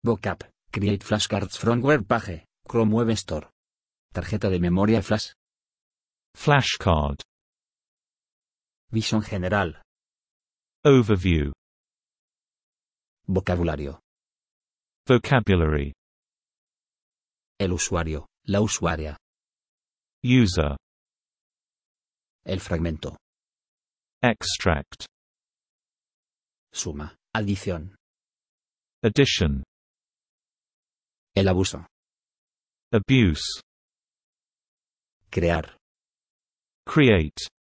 Vocab, create flashcards from web page, Chrome Web Store. Tarjeta de memoria flash. Flashcard. Visión general. Overview. Vocabulario. Vocabulary. El usuario, la usuaria. User. El fragmento. Extract. Suma, adición. Addition. El abuso. Abuse. Crear. Create.